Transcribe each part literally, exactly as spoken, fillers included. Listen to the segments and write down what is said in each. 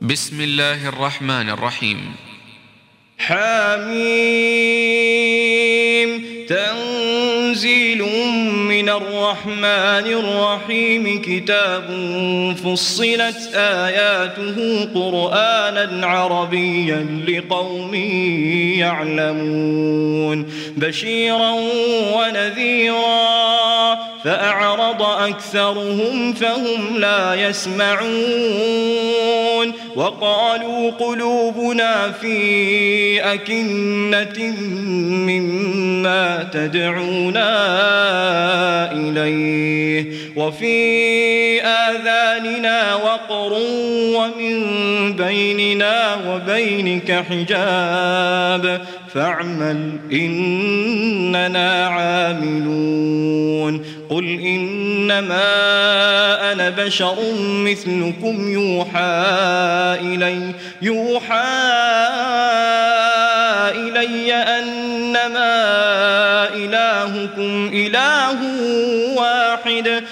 بسم الله الرحمن الرحيم. حميم تنزيل من الرحمن الرحيم. كتاب فصلت آياته قرآنا عربيا لقوم يعلمون بشيرا ونذيرا فأعرض أكثرهم فهم لا يسمعون وقالوا قلوبنا في أكنة مما تدعونا إليه وفي آذاننا وقر ومن بيننا وبينك حجاب فاعمل إننا عاملون. قل إنما أنا بشر مثلكم يوحى إلي يوحى إلي أنما إلهكم إله واحد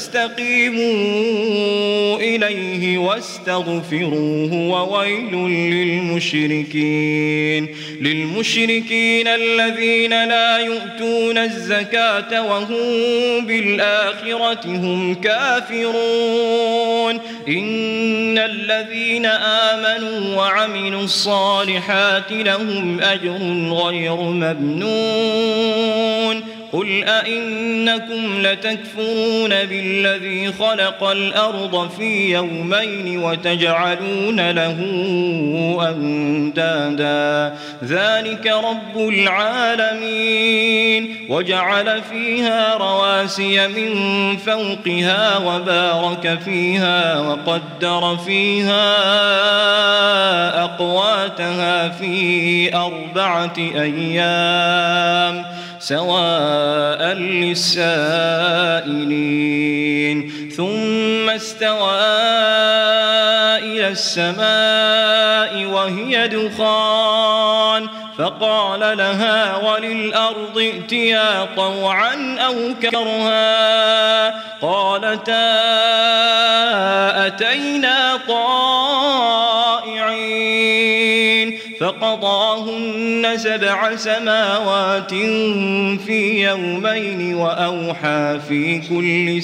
فاستقيموا إليه واستغفروه وويل للمشركين للمشركين الذين لا يؤتون الزكاة وهم بالآخرة هم كافرون. إن الذين آمنوا وعملوا الصالحات لهم أجر غير ممنون. قل أئنكم لتكفرون بالذي خلق الأرض في يومين وتجعلون له أندادا ذلك رب العالمين. وجعل فيها رواسي من فوقها وبارك فيها وقدر فيها أقواتها في أربعة أيام سواء للسائلين. ثم استوى إلى السماء وهي دخان فقال لها وللأرض ائتيا طوعا أو كرها قالتا أتينا طائعين فقضاهن سبع سماوات في يومين وأوحى في كل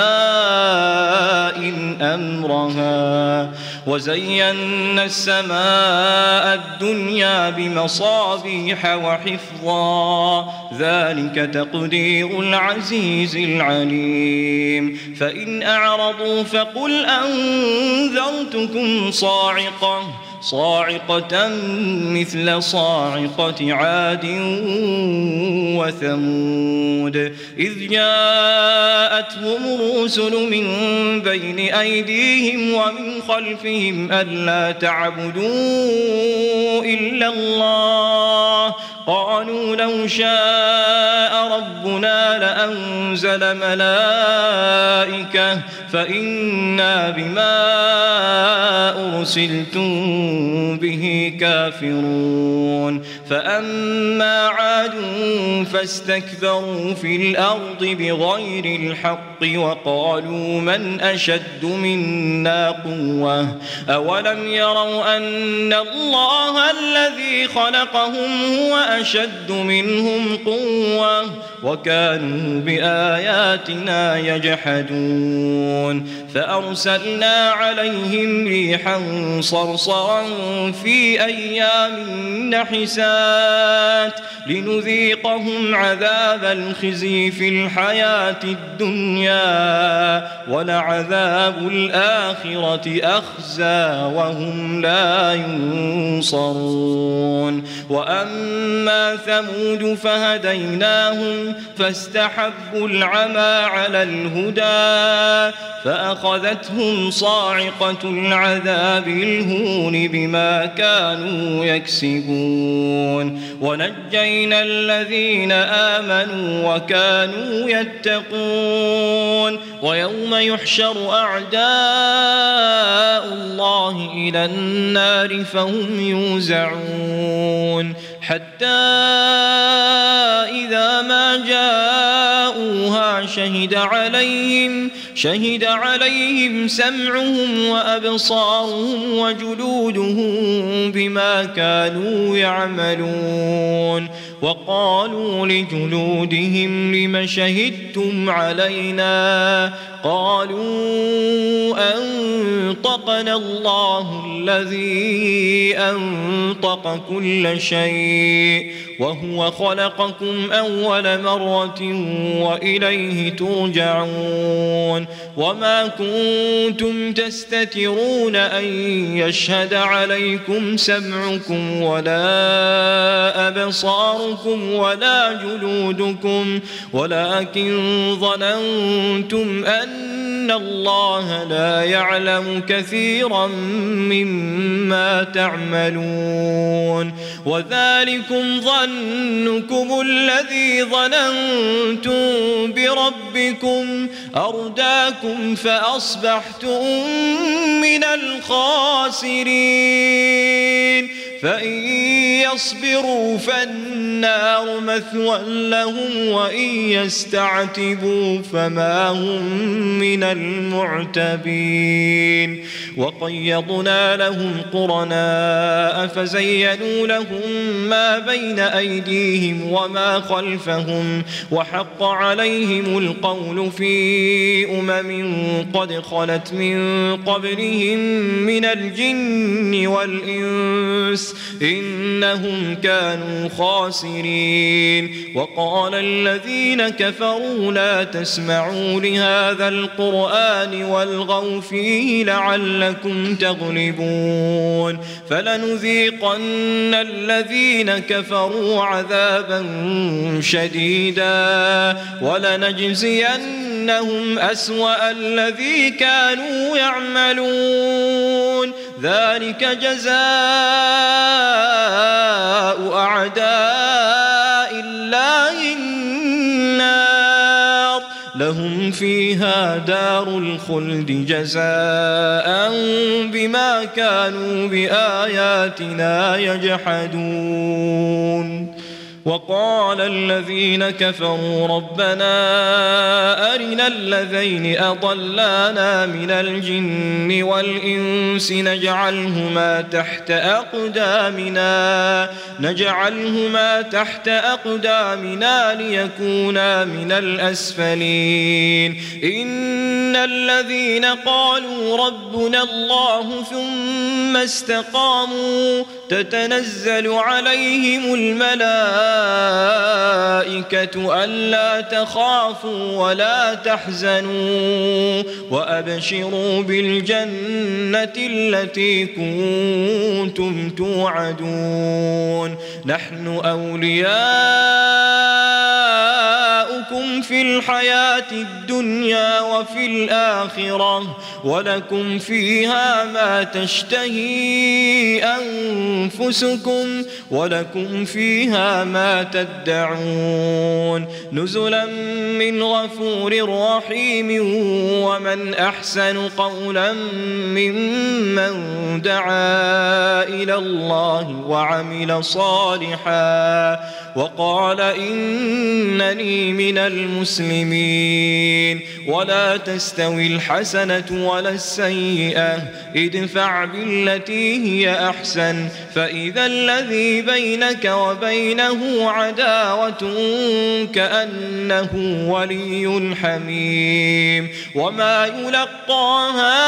سماء أمرها وزينا السماء الدنيا بمصابيح وحفظا ذلك تقدير العزيز العليم. فإن أعرضوا فقل أنذرتكم صاعقة صاعقة مثل صاعقة عاد وثمود إذ جاءتهم الرسل من بين أيديهم ومن خلفهم ألا تعبدوا إلا الله قالوا لو شاء ربنا لأنزل ملائكة فإنا بما أرسلتم به كافرون. فأما عاد فاستكبروا في الأرض بغير الحق وقالوا من أشد منا قوة أولم يروا أن الله الذي خلقهم هو أشد منهم قوة وكانوا بآياتنا يجحدون. فأرسلنا عليهم ريحا صرصرا في أيام نحسات لنذيقهم عذاب الخزي في الحياة الدنيا ولعذاب الآخرة أخزى وهم لا ينصرون. وأما ثمود فهديناهم فاستحبوا العمى على الهدى فأخذتهم صاعقة العذاب الهون بما كانوا يكسبون. ونجينا الذين آمنوا وكانوا يتقون. ويوم يحشر أعداء الله إلى النار فهم يوزعون حتى إذا ما جاءوها شهد عليهم شهد عليهم سمعهم وأبصارهم وجلودهم بما كانوا يعملون وقالوا لجلودهم لم شهدتم علينا قالوا أنطقنا الله الذي أنطق كل شيء وهو خلقكم أول مرة وإليه ترجعون وما كنتم تستترون أن يشهد عليكم سمعكم ولا أبصاركم ولا جلودكم ولكن ظننتم أن الله لا يعلم كثيرا مما تعملون وذلكم ظنكم الذي ظننتم بربكم أرداكم فأصبحتم من الخاسرين فإن يصبروا فالنار مثوى لهم وإن يستعتبوا فما هم من المعتبين وقيضنا لهم قرناء فزينوا لهم ما بين أيديهم وما خلفهم وحق عليهم القول في أمم قد خلت من قبلهم من الجن والإنس إنهم كانوا خاسرين وقال الذين كفروا لا تسمعوا لهذا القرآن والغوا فيه لعلكم تغلبون فلنذيقن الذين كفروا عذابا شديدا ولنجزينهم أسوأ الذي كانوا يعملون ذلك جزاء أعداء الله النار لهم فيها دار الخلد جزاء بما كانوا بآياتنا يجحدون وقال الذين كفروا ربنا أرنا الذين أضلانا من الجن والإنس نجعلهما تحت أقدامنا نجعلهما تحت أقدامنا ليكونا من الأسفلين إن الذين قالوا ربنا الله ثم استقاموا تتنزل عليهم الملائكة ألا تخافوا ولا تحزنوا وأبشروا بالجنة التي كنتم توعدون نحن أولياؤكم في الحياة الدنيا وفي الآخرة ولكم فيها ما تشتهي أنفسكم ولكم فيها ما تدعون نزلا من غفور رحيم ومن أحسن قولا ممن دعا إلى الله وعمل صالحا وقال إنني من المسلمين ولا تستوي الحسنة ولا السيئة ادفع بالتي هي أحسن فإذا الذي بينك وبينه عداوة كأنه ولي حميم وما يلقاها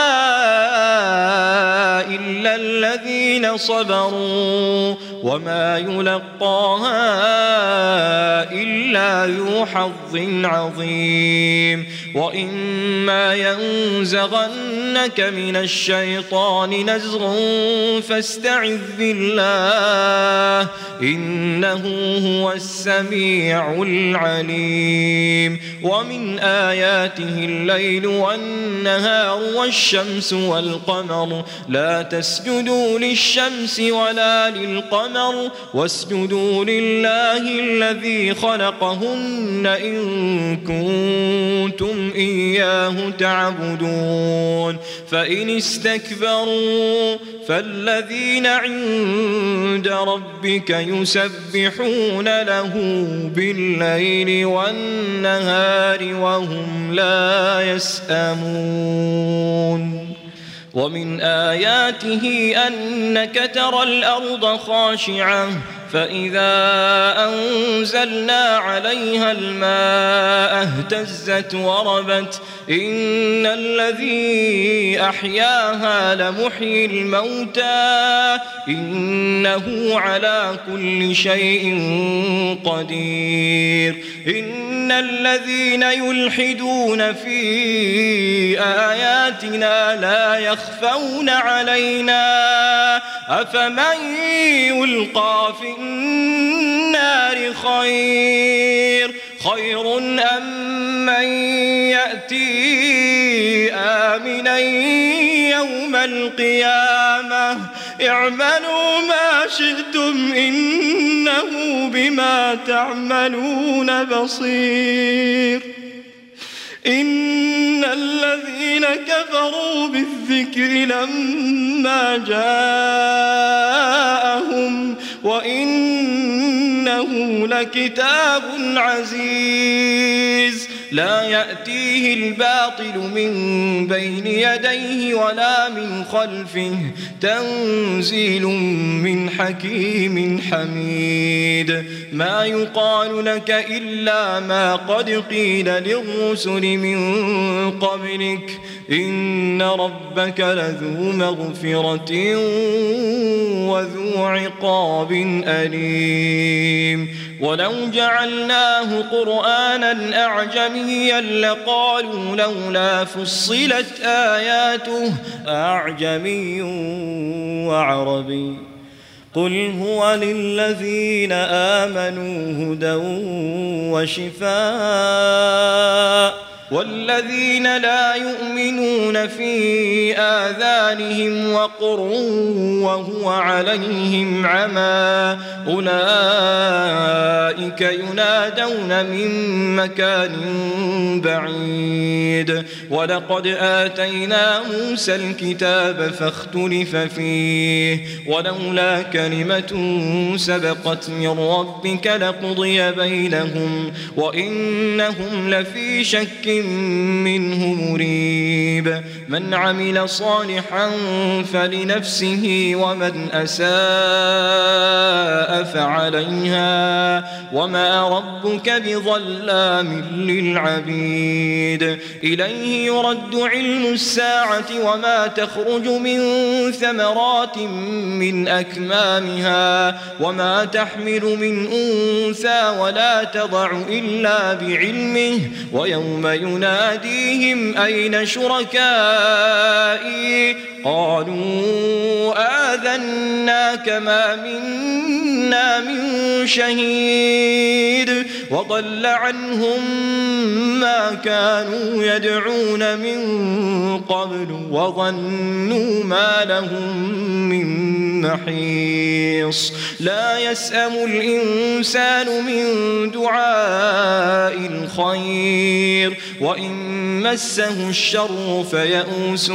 إلا الذين صبروا وما يلقاها إلا ذو حظ عظيم وإما ينزغنك من الشيطان نزغ فاستعذ بالله إنه هو السميع العليم ومن آياته الليل والنهار والشمس والقمر لا تسجدوا للشمس ولا للقمر واسجدوا لله الذي خلقهن إن كنتم إياه تعبدون فإن استكبروا فالذين عند ربك يسبحون له بالليل والنهار وهم لا يسأمون ومن آياته أنك ترى الأرض خاشعة فإذا أنزلنا عليها الماء اهتزت وربت إن الذي أحياها لمحيي الموتى إنه على كل شيء قدير إن الذين يلحدون في آياتنا لا يخفون علينا أفمن يلقى في النار خير خير أم من يأتي آمنا يوم القيامة اعملوا ما شئتم إنه بما تعملون بصير إن الذين كفروا بالذكر لما جاءهم وإنه لكتاب عزيز لا يأتيه الباطل من بين يديه ولا من خلفه تنزيل من حكيم حميد ما يقال لك إلا ما قد قيل للرسل من قبلك إن ربك لذو مغفرة وذو عقاب أليم ولو جعلناه قرآنا أعجميا لقالوا لولا فصلت آياته أعجمي وعربي قل هو للذين آمنوا هدى وشفاء والذين لا يؤمنون في آذانهم وقر وهو عليهم عمى أولئك ينادون من مكان بعيد ولقد آتينا موسى الكتاب فاختلف فيه ولولا كلمة سبقت من ربك لقضي بينهم وإنهم لفي شك منه مريب من عمل صالحا فلنفسه ومن أساء فعليها وما ربك بظلام للعبيد إليه يرد علم الساعة وما تخرج من ثمرات من أكمامها وما تحمل من أنثى ولا تضع إلا بعلمه ويوم يناديهم أين شركائي قالوا آذناك ما منا من شهيد وضل عنهم ما كانوا يدعون من قبل وظنوا ما لهم من محيص لا يسأم الإنسان من دعاء الخير وإن مسه الشر فيئوس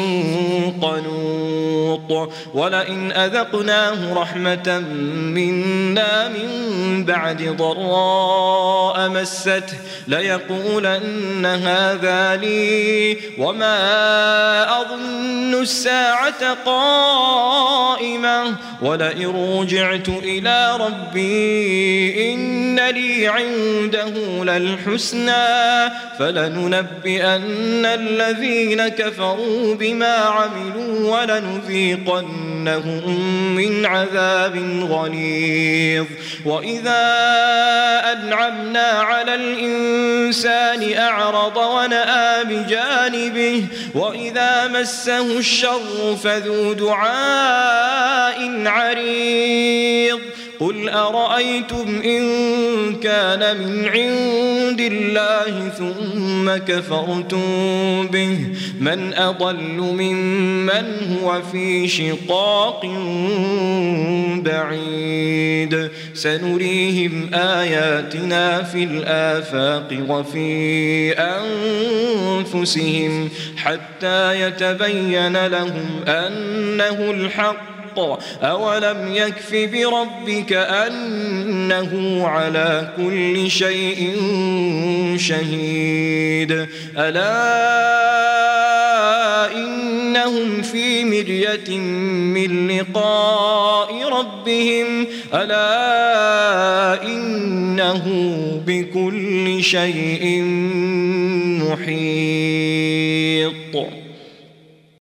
قنوط ولئن أذقناه رحمة منا من بعد ضراء مسته ليقولن هذا لي وما أظن الساعة قائمة ولئن رجعت إلى ربي إن لي عنده للحسنى فلننبئن الذين كفروا بما عملوا ولنذيقنهم من عذاب غليظ وإذا أنعمنا على الإنسان أعرض ونأى بجانبه وإذا مسه الشر فذو دعاء عريض قل أرأيتم إن كان من عند الله ثم كفرتم به من أضل ممن هو في شقاق بعيد سنريهم آياتنا في الآفاق وفي أنفسهم حتى يتبين لهم أنه الحق أولم يكف بربك أنه على كل شيء شهيد ألا إنهم في مرية من لقاء ربهم ألا إنه بكل شيء محيط.